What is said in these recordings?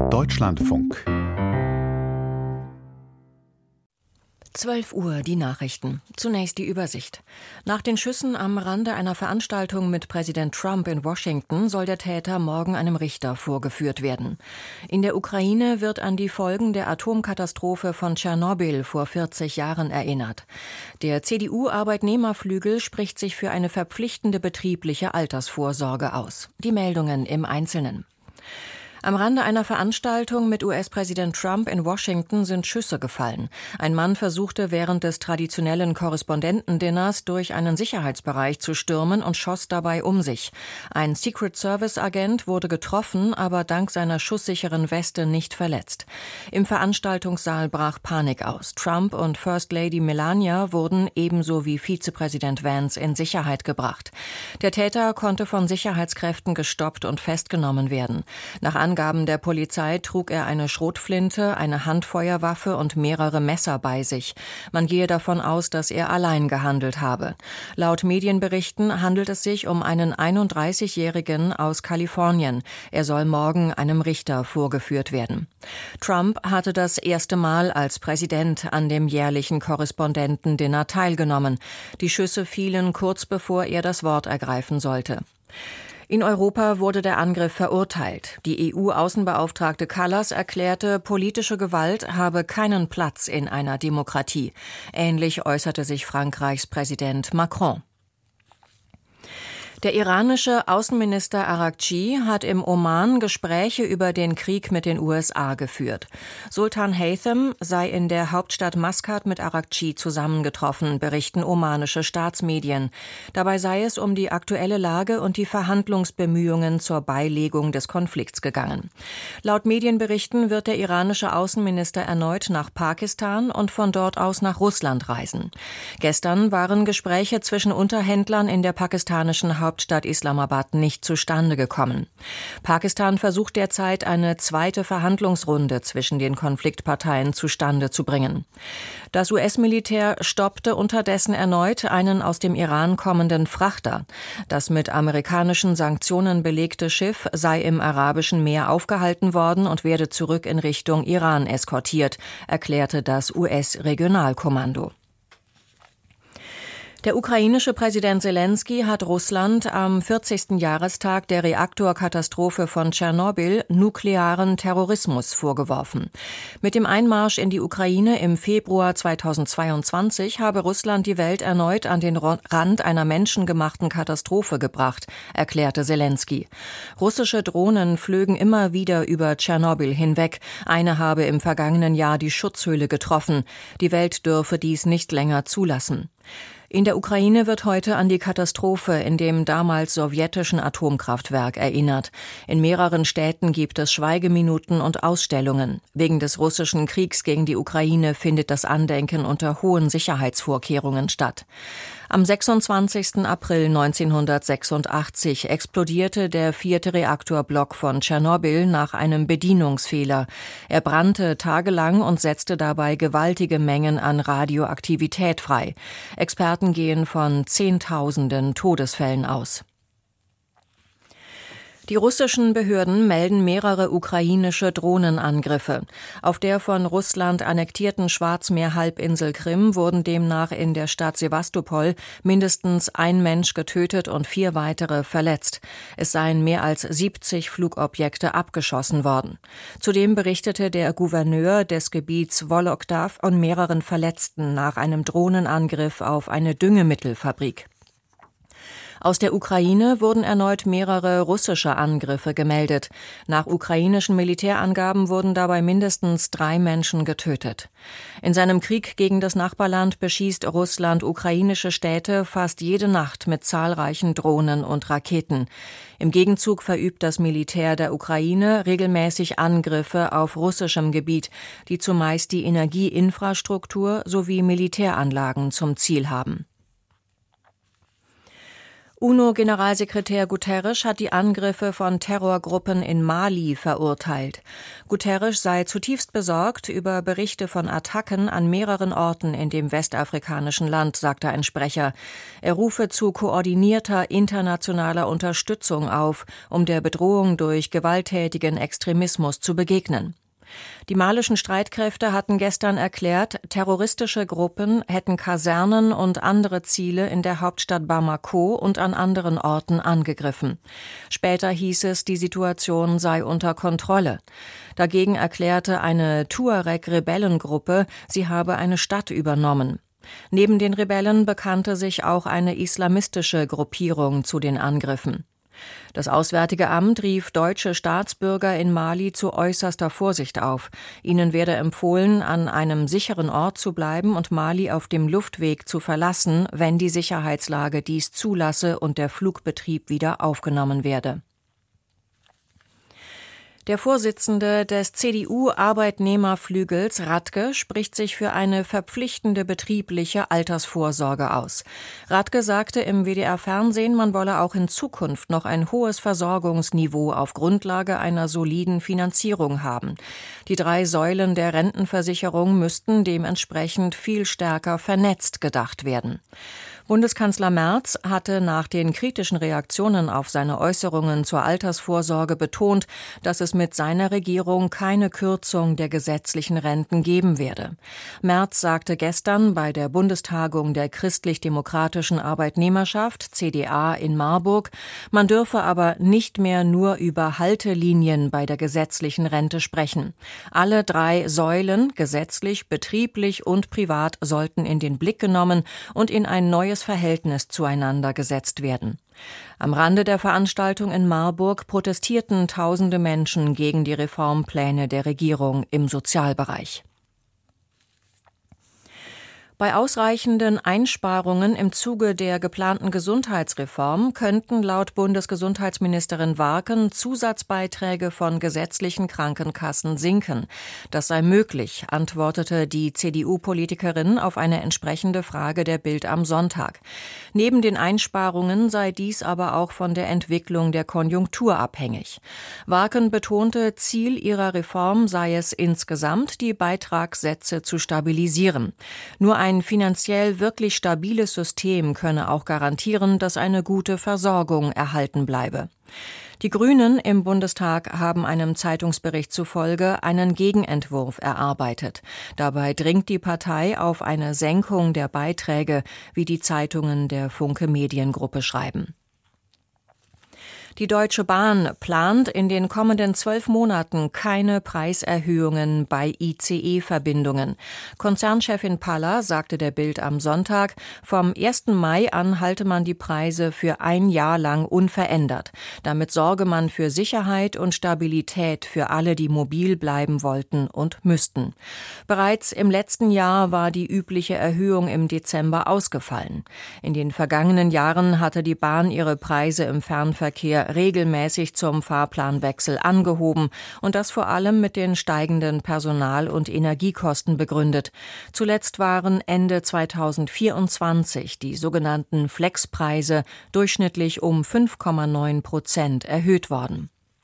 Deutschlandfunk. 12 Uhr, die Nachrichten. Zunächst die Übersicht. Nach den Schüssen am Rande einer Veranstaltung mit Präsident Trump in Washington soll der Täter morgen einem Richter vorgeführt werden. In der Ukraine wird an die Folgen der Atomkatastrophe von Tschernobyl vor 40 Jahren erinnert. Der CDU-Arbeitnehmerflügel spricht sich für eine verpflichtende betriebliche Altersvorsorge aus. Die Meldungen im Einzelnen. Am Rande einer Veranstaltung mit US-Präsident Trump in Washington sind Schüsse gefallen. Ein Mann versuchte während des traditionellen Korrespondentendinners durch einen Sicherheitsbereich zu stürmen und schoss dabei um sich. Ein Secret-Service-Agent wurde getroffen, aber dank seiner schusssicheren Weste nicht verletzt. Im Veranstaltungssaal brach Panik aus. Trump und First Lady Melania wurden ebenso wie Vizepräsident Vance in Sicherheit gebracht. Der Täter konnte von Sicherheitskräften gestoppt und festgenommen werden. Nach Angaben der Polizei trug er eine Schrotflinte, eine Handfeuerwaffe und mehrere Messer bei sich. Man gehe davon aus, dass er allein gehandelt habe. Laut Medienberichten handelt es sich um einen 31-Jährigen aus Kalifornien. Er soll morgen einem Richter vorgeführt werden. Trump hatte das erste Mal als Präsident an dem jährlichen Korrespondentendinner teilgenommen. Die Schüsse fielen kurz bevor er das Wort ergreifen sollte. In Europa wurde der Angriff verurteilt. Die EU-Außenbeauftragte Kallas erklärte, politische Gewalt habe keinen Platz in einer Demokratie. Ähnlich äußerte sich Frankreichs Präsident Macron. Der iranische Außenminister Araghchi hat im Oman Gespräche über den Krieg mit den USA geführt. Sultan Haytham sei in der Hauptstadt Maskat mit Araghchi zusammengetroffen, berichten omanische Staatsmedien. Dabei sei es um die aktuelle Lage und die Verhandlungsbemühungen zur Beilegung des Konflikts gegangen. Laut Medienberichten wird der iranische Außenminister erneut nach Pakistan und von dort aus nach Russland reisen. Gestern waren Gespräche zwischen Unterhändlern in der pakistanischen Hauptstadt Islamabad nicht zustande gekommen. Pakistan versucht derzeit, eine zweite Verhandlungsrunde zwischen den Konfliktparteien zustande zu bringen. Das US-Militär stoppte unterdessen erneut einen aus dem Iran kommenden Frachter. Das mit amerikanischen Sanktionen belegte Schiff sei im Arabischen Meer aufgehalten worden und werde zurück in Richtung Iran eskortiert, erklärte das US-Regionalkommando. Der ukrainische Präsident Selenskyj hat Russland am 40. Jahrestag der Reaktorkatastrophe von Tschernobyl nuklearen Terrorismus vorgeworfen. Mit dem Einmarsch in die Ukraine im Februar 2022 habe Russland die Welt erneut an den Rand einer menschengemachten Katastrophe gebracht, erklärte Selenskyj. Russische Drohnen flögen immer wieder über Tschernobyl hinweg. Eine habe im vergangenen Jahr die Schutzhülle getroffen. Die Welt dürfe dies nicht länger zulassen. In der Ukraine wird heute an die Katastrophe in dem damals sowjetischen Atomkraftwerk erinnert. In mehreren Städten gibt es Schweigeminuten und Ausstellungen. Wegen des russischen Kriegs gegen die Ukraine findet das Andenken unter hohen Sicherheitsvorkehrungen statt. Am 26. April 1986 explodierte der 4. Reaktorblock von Tschernobyl nach einem Bedienungsfehler. Er brannte tagelang und setzte dabei gewaltige Mengen an Radioaktivität frei. Experten gehen von Zehntausenden Todesfällen aus. Die russischen Behörden melden mehrere ukrainische Drohnenangriffe. Auf der von Russland annektierten Schwarzmeerhalbinsel Krim wurden demnach in der Stadt Sewastopol mindestens ein Mensch getötet und 4 weitere verletzt. Es seien mehr als 70 Flugobjekte abgeschossen worden. Zudem berichtete der Gouverneur des Gebiets Wologdaw von mehreren Verletzten nach einem Drohnenangriff auf eine Düngemittelfabrik. Aus der Ukraine wurden erneut mehrere russische Angriffe gemeldet. Nach ukrainischen Militärangaben wurden dabei mindestens 3 Menschen getötet. In seinem Krieg gegen das Nachbarland beschießt Russland ukrainische Städte fast jede Nacht mit zahlreichen Drohnen und Raketen. Im Gegenzug verübt das Militär der Ukraine regelmäßig Angriffe auf russischem Gebiet, die zumeist die Energieinfrastruktur sowie Militäranlagen zum Ziel haben. UNO-Generalsekretär Guterres hat die Angriffe von Terrorgruppen in Mali verurteilt. Guterres sei zutiefst besorgt über Berichte von Attacken an mehreren Orten in dem westafrikanischen Land, sagte ein Sprecher. Er rufe zu koordinierter internationaler Unterstützung auf, um der Bedrohung durch gewalttätigen Extremismus zu begegnen. Die malischen Streitkräfte hatten gestern erklärt, terroristische Gruppen hätten Kasernen und andere Ziele in der Hauptstadt Bamako und an anderen Orten angegriffen. Später hieß es, die Situation sei unter Kontrolle. Dagegen erklärte eine Tuareg-Rebellengruppe, sie habe eine Stadt übernommen. Neben den Rebellen bekannte sich auch eine islamistische Gruppierung zu den Angriffen. Das Auswärtige Amt rief deutsche Staatsbürger in Mali zu äußerster Vorsicht auf. Ihnen werde empfohlen, an einem sicheren Ort zu bleiben und Mali auf dem Luftweg zu verlassen, wenn die Sicherheitslage dies zulasse und der Flugbetrieb wieder aufgenommen werde. Der Vorsitzende des CDU-Arbeitnehmerflügels, Radke, spricht sich für eine verpflichtende betriebliche Altersvorsorge aus. Radke sagte im WDR-Fernsehen, man wolle auch in Zukunft noch ein hohes Versorgungsniveau auf Grundlage einer soliden Finanzierung haben. Die 3 Säulen der Rentenversicherung müssten dementsprechend viel stärker vernetzt gedacht werden. Bundeskanzler Merz hatte nach den kritischen Reaktionen auf seine Äußerungen zur Altersvorsorge betont, dass es mit seiner Regierung keine Kürzung der gesetzlichen Renten geben werde. Merz sagte gestern bei der Bundestagung der Christlich-Demokratischen Arbeitnehmerschaft, CDA, in Marburg, man dürfe aber nicht mehr nur über Haltelinien bei der gesetzlichen Rente sprechen. Alle 3 Säulen, gesetzlich, betrieblich und privat, sollten in den Blick genommen und in ein neues Verhältnis zueinander gesetzt werden. Am Rande der Veranstaltung in Marburg protestierten tausende Menschen gegen die Reformpläne der Regierung im Sozialbereich. Bei ausreichenden Einsparungen im Zuge der geplanten Gesundheitsreform könnten laut Bundesgesundheitsministerin Warken Zusatzbeiträge von gesetzlichen Krankenkassen sinken. Das sei möglich, antwortete die CDU-Politikerin auf eine entsprechende Frage der Bild am Sonntag. Neben den Einsparungen sei dies aber auch von der Entwicklung der Konjunktur abhängig. Warken betonte, Ziel ihrer Reform sei es insgesamt, die Beitragssätze zu stabilisieren. Nur ein finanziell wirklich stabiles System könne auch garantieren, dass eine gute Versorgung erhalten bleibe. Die Grünen im Bundestag haben einem Zeitungsbericht zufolge einen Gegenentwurf erarbeitet. Dabei dringt die Partei auf eine Senkung der Beiträge, wie die Zeitungen der Funke Mediengruppe schreiben. Die Deutsche Bahn plant in den kommenden 12 Monaten keine Preiserhöhungen bei ICE-Verbindungen. Konzernchefin Paller sagte der Bild am Sonntag, vom 1. Mai an halte man die Preise für ein Jahr lang unverändert. Damit sorge man für Sicherheit und Stabilität für alle, die mobil bleiben wollten und müssten. Bereits im letzten Jahr war die übliche Erhöhung im Dezember ausgefallen. In den vergangenen Jahren hatte die Bahn ihre Preise im Fernverkehr regelmäßig zum Fahrplanwechsel angehoben und das vor allem mit den steigenden Personal- und Energiekosten begründet. Zuletzt waren Ende 2024 die sogenannten Flexpreise durchschnittlich um 5,9% erhöht worden.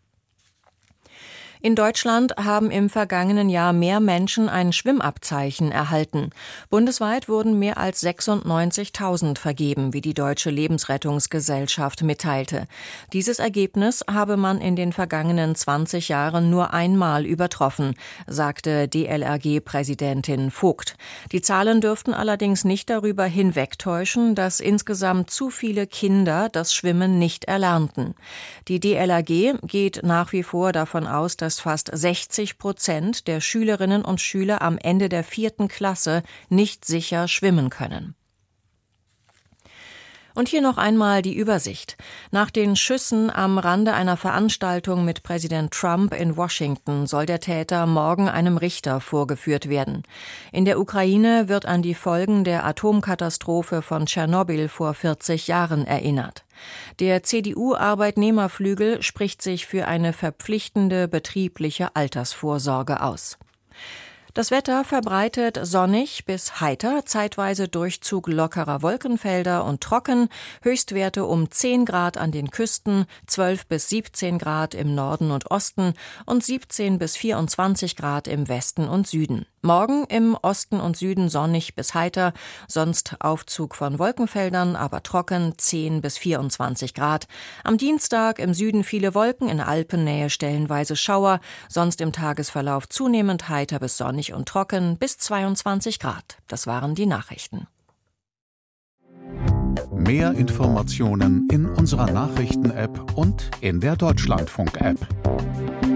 In Deutschland haben im vergangenen Jahr mehr Menschen ein Schwimmabzeichen erhalten. Bundesweit wurden mehr als 96.000 vergeben, wie die Deutsche Lebensrettungsgesellschaft mitteilte. Dieses Ergebnis habe man in den vergangenen 20 Jahren nur einmal übertroffen, sagte DLRG-Präsidentin Vogt. Die Zahlen dürften allerdings nicht darüber hinwegtäuschen, dass insgesamt zu viele Kinder das Schwimmen nicht erlernten. Die DLRG geht nach wie vor davon aus, dass fast 60% der Schülerinnen und Schüler am Ende der 4. Klasse nicht sicher schwimmen können. Und hier noch einmal die Übersicht. Nach den Schüssen am Rande einer Veranstaltung mit Präsident Trump in Washington soll der Täter morgen einem Richter vorgeführt werden. In der Ukraine wird an die Folgen der Atomkatastrophe von Tschernobyl vor 40 Jahren erinnert. Der CDU-Arbeitnehmerflügel spricht sich für eine verpflichtende betriebliche Altersvorsorge aus. Das Wetter verbreitet sonnig bis heiter, zeitweise Durchzug lockerer Wolkenfelder und trocken, Höchstwerte um 10 Grad an den Küsten, 12 bis 17 Grad im Norden und Osten und 17 bis 24 Grad im Westen und Süden. Morgen im Osten und Süden sonnig bis heiter, sonst Aufzug von Wolkenfeldern, aber trocken, 10 bis 24 Grad. Am Dienstag im Süden viele Wolken, in Alpennähe stellenweise Schauer, sonst im Tagesverlauf zunehmend heiter bis sonnig und trocken bis 22 Grad. Das waren die Nachrichten. Mehr Informationen in unserer Nachrichten-App und in der Deutschlandfunk-App.